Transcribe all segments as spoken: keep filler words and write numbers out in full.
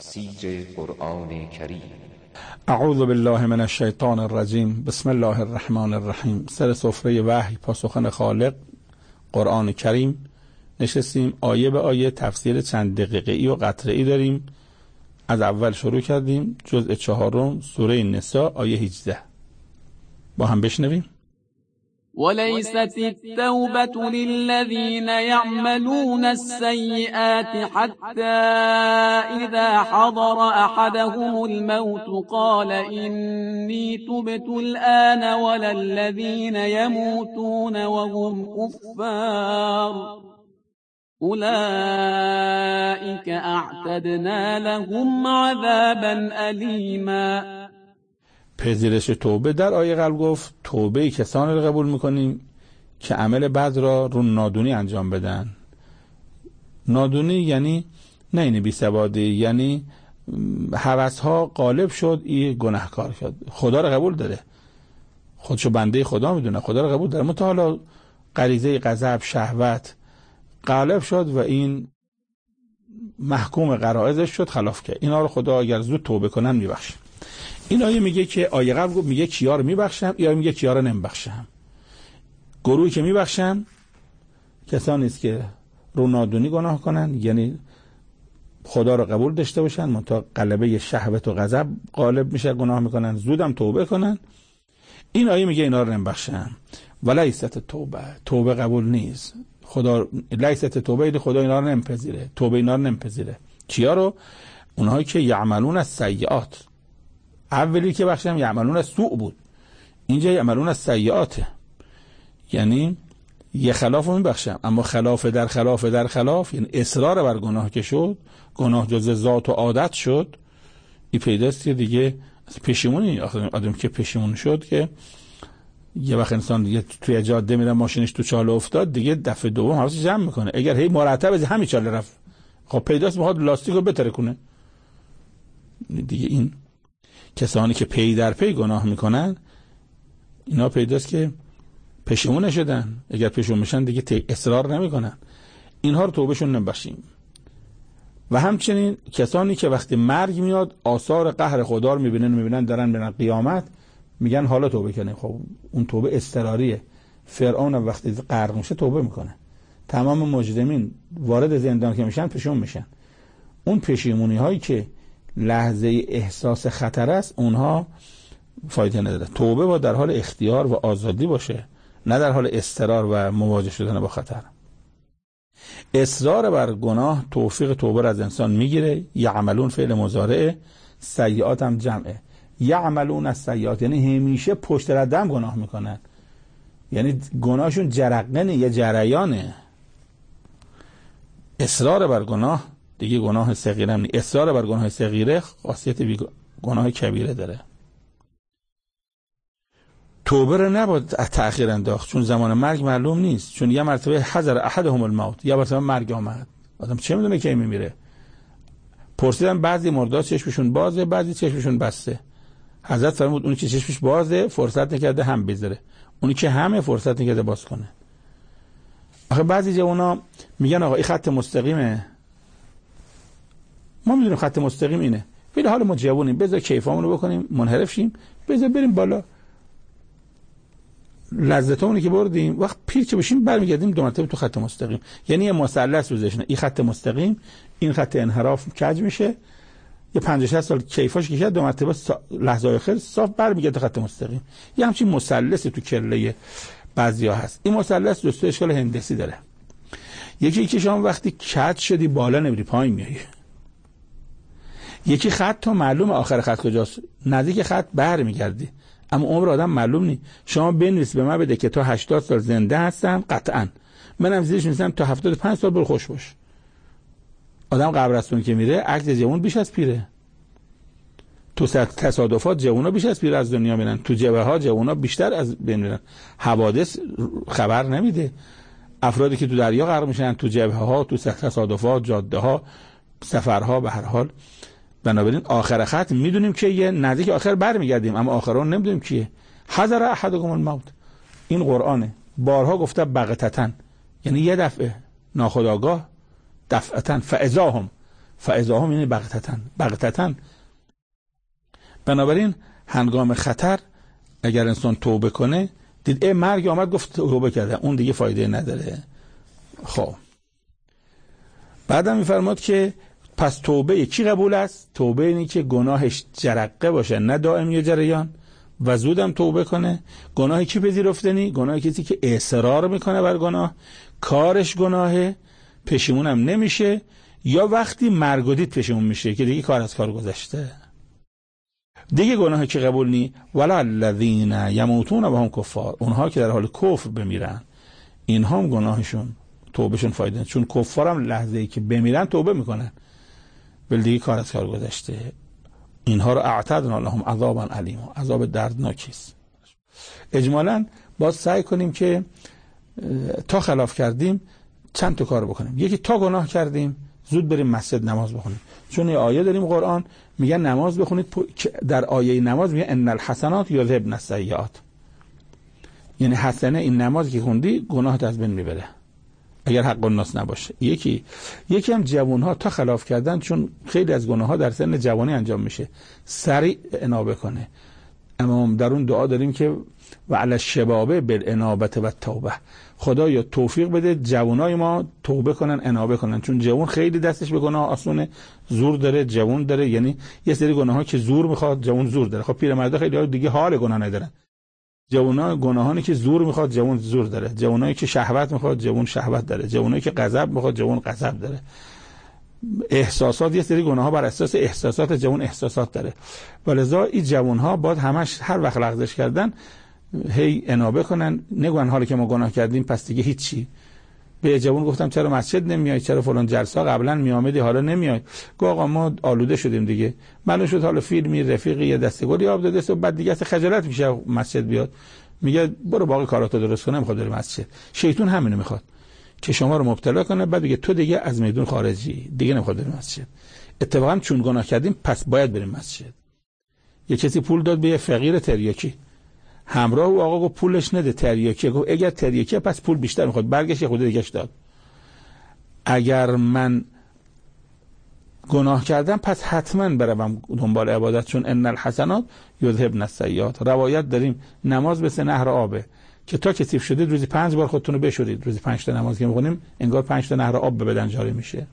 تفسیر قرآن کریم. اعوذ بالله من الشیطان الرجیم. بسم الله الرحمن الرحیم. سر سفره وحی پاسخن خالق قرآن کریم نشستیم. آیه به آیه تفسیر چند دقیقه‌ای و قطره‌ای داریم. از اول شروع کردیم. جزء چهارم سوره نساء آیه هجده. با هم بشنویم. وليست التوبة للذين يعملون السيئات حتى إذا حضر أحدهم الموت قال إني تبت الآن ولا الذين يموتون وهم كفار أولئك أعتدنا لهم عذابا أليما. پذیرش توبه در آیه قبل گفت توبه کسانی را قبول میکنیم که عمل بد را رو نادونی انجام بدن. نادونی یعنی نه این بی سوادی، یعنی هوس ها غالب شد، این گناهکار شد. خدا را قبول داره، خودشو بنده خدا میدونه، خدا را قبول داره، منتها حالا غریزه غضب شهوت غالب شد و این محکوم غرائزش شد، خلاف کرد. اینا رو خدا اگر زود توبه کنن میبخشه. این آیه میگه که آیه قبل گفت میگه کیا رو میبخشم، یا میگه کیا رو نمیبخشم. گروهی که میبخشم کسانی است که رو نادونی گناه کنن، یعنی خدا رو قبول داشته باشن منتها غلبه شهوت و غضب غالب میشه، گناه میکنن، زودم توبه کنن. این آیه میگه اینا رو نمیبخشم. ولیست توبه، توبه قبول نیست. خدا لیست توبه ایده، خدا اینا رو نمیپذیره، توبه اینا رو نمیپذیره. کیا رو؟ اونهایی که یعملون السیئات. اولی که بخشم یعملون السوء بود، اینجا یعملون السیئات، یعنی یه خلاف رو میبخشم، اما خلاف در خلاف در خلاف، یعنی اصرار بر گناه که شد، گناه جز ذات و عادت شد، این پیداست که دیگه پشیمونی. آدم که پشیمون شد که یه وقت انسان دیگه توی جاده میره ماشینش تو چاله افتاد، دیگه دفعه دوم حواسش جمع میکنه. اگر هی مرتب از همین چاله رفت، خب پیداست میخواد لاستیکو بترکونه دیگه. این کسانی که پی در پی گناه میکنن اینا پیداست که پشیمون شدن. اگر پشیمون میشن دیگه اصرار نمیکنن. اینها رو توبهشون نمیبخشیم. و همچنین کسانی که وقتی مرگ میاد آثار قهر خدا رو میبینن میبینن دارن میرن قیامت، میگن حالا توبه کنیم. خب اون توبه اضطراریه. فرعون وقتی غرق میشه توبه میکنه. تمام مجرمین وارد زندان که میشن پشیمون میشن. اون پشیمونی هایی که لحظه احساس خطر است اونها فایده نداره. توبه با در حال اختیار و آزادی باشه، نه در حال اضطرار و مواجه شدن با خطر. اصرار بر گناه توفیق توبه را از انسان میگیره. یعملون فعل مضارع، سیئات هم جمعه. یعملون السیئات یعنی همیشه پشت ردم گناه میکنن، یعنی گناهشون جرقنه، یه جریانه. اصرار بر گناه دیگه گناه صغیره هم نیست. اصرار بر گناه صغیره خاصیت بی گناه کبیره داره. توبه رو نباید تأخیر انداخت، چون زمان مرگ معلوم نیست. چون یه مرتبه حضر احدهم الموت، یه مرتبه مرگ آمد، آدم چه میدونه کی میمیره. پرسیدن بعضی مردا چشمشون بازه، بعضی چشمشون بسته. حضرت فرمود اونی که چشمش بازه فرصت نکرده هم بذاره، اونی که همه فرصت نکرده باز کنه. آخه بعضی جوونا میگن آقا این خط مستقیمه، ما میدونیم خط مستقیم اینه، ولی حالا ما جوونیم، بذار کیفامون رو بکنیم، منحرف شیم، بذار بریم بالا. لذتمونی که بردیم وقت پیر چه بشیم برمیگردیم دو مرتبه تو خط مستقیم. یعنی یه مثلث روزشونه، این خط مستقیم، این خط انحراف کج میشه، یه پنجاه شصت سال کیفاش کشید، دو مرتبه سا... لحظه آخر صاف برمیگرده خط مستقیم. یه همچین مثلثی تو کله بعضیا هست. این مثلث دو تا اشکال هندسی داره. یکی که شما وقتی کج شدی بالا نمیری، پایین میای. یکی خط تا معلوم آخر خط کجاست، نزدیک خط برمیگردی، اما عمر آدم معلوم نی. شما بنویس به من بده که تا هشتاد سال زنده هستم، قطعا منم زیرش می‌نویسم تا هفتاد و پنج سال برو خوش باش. آدم قبرستون که میره عکس جوون بیش از پیره. تو تصادفات جوونا بیش از پیر از دنیا میرن، تو جبهه ها جوونا بیشتر از بین میرن. حوادث خبر نمیده. افرادی که تو دریا غرق میشن، تو جبهه ها، تو تصادفات، جاده ها، سفرها، به هر حال. بنابراین آخر خط میدونیم که یه نزدیک آخر برمیگردیم، اما آخرون نمیدونیم کیه. حذر احدکم الموت، این قرآنه. بارها گفته بغتتن، یعنی یه دفعه، ناخودآگاه، دفعتن، فاذا هم فاذا هم یعنی بغتتن بغتتن. بنابراین هنگام خطر اگر انسان توبه کنه، دید ای مرگ آمد گفت توبه کرده، اون دیگه فایده نداره. خب بعدم میفرماد که پس توبه کی قبول است؟ توبه اینی که گناهش جرقه باشه نه دائم یا جریان و زودم توبه کنه. گناه کی پذیرفتنی؟ گناه کسی که اصرار میکنه بر گناه، کارش گناهه، پشیمونم نمیشه، یا وقتی مرگ و دید پشیمون میشه که دیگه کار از کار گذشته. دیگه گناه که قبول نی. ولا الذین یموتون و هم کفار، اونها که در حال کفر بمیرن، اینها هم گناهشون توبهشون فایده نداره، چون کفارم لحظه ای که بمیرن توبه میکنن ولی دیگه کار از کار گذشته. اینها رو اعتدنا لهم عذابا الیما، عذاب دردناکی است. اجمالاً باز سعی کنیم که تا خلاف کردیم چند تا کار بکنیم. یکی تا گناه کردیم زود بریم مسجد نماز بخونیم، چون یه آیه داریم قرآن میگه نماز بخونید. در آیه نماز میگه ان الحسنات یذهبن السیئات، یعنی حسنه این نمازی که خوندی گناهت از بین میبره اگر حق الناس نباشه. یکی یکی هم جوانها تا خلاف کردن، چون خیلی از گناهها در سن جوانی انجام میشه، سریع انابه کنه. اما در اون دعا داریم که و علی الشباب بالانابه و توبه، خدایا توفیق بده جوانای ما توبه کنن، انابه کنن، چون جوان خیلی دستش به گناه آسونه، زور داره، جوان داره، یعنی یه سری گناهها که زور میخواد جوان زور داره. خب پیرمردا خیلی دیگه حال گناه ندارن. جوونا گناهانی که زور میخواد جوان زور داره، جوانایی که شهوت میخواد جوان شهوت داره، جوانایی که غضب میخواد جوان غضب داره. احساسات، یه سری گناهها بر اساس احساسات جوان احساسات داره. ولذا این جوانها باید همش هر وقت لغزش کردن هی انابه کنن، نگن حالا که ما گناه کردیم پس دیگه هیچی. به جوان گفتم چرا مسجد نمیای، چرا فلان جلسه قبلا میامدی حالا نمیای؟ گفت آقا ما آلوده شدیم دیگه، معلوم شد حالا فیلمی رفیقی یه دستگلی آب داده، بعد دیگه خجالت میشه مسجد بیاد، میگه برو باقی کاراتو درست کن، نمیخواد بری مسجد. شیطان همینو میخواد که شما رو مبتلا کنه، بعد دیگه تو دیگه از میدون خارجی، دیگه نمیخواد بری مسجد. اتفاقا چون گناه کردیم پس باید بریم مسجد. یه کسی پول داد به یه فقیر تریاکی، همراه او آقا گفت پولش نده، تریاکی. گفت اگر تریاکی پس پول بیشتر میخواد، برگشت یه خود دیگه‌اش داد. اگر من گناه کردم پس حتما بروم دنبال عبادت، چون ان الحسنات یذهبن السیئات. روایت داریم نماز مثل نهر آبه که تا کثیف شدید روزی پنج بار خودتون رو بشورید. روزی پنج تا نماز که میخونیم انگار پنج تا نهر آب به بدن جاری میشه.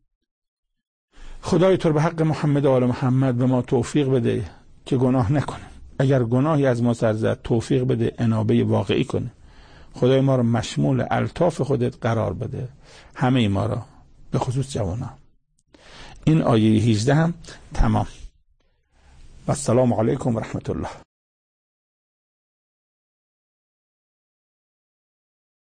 خدای تو به حق محمد و آل محمد به ما توفیق بده که گناه نکنیم. اگر گناهی از ما سر زد توفیق بده انابه واقعی کنه. خدای ما رو مشمول الطاف خودت قرار بده، همه ما را، به خصوص جوانا. این آیه هجده هم تمام. و السلام علیکم و رحمت الله.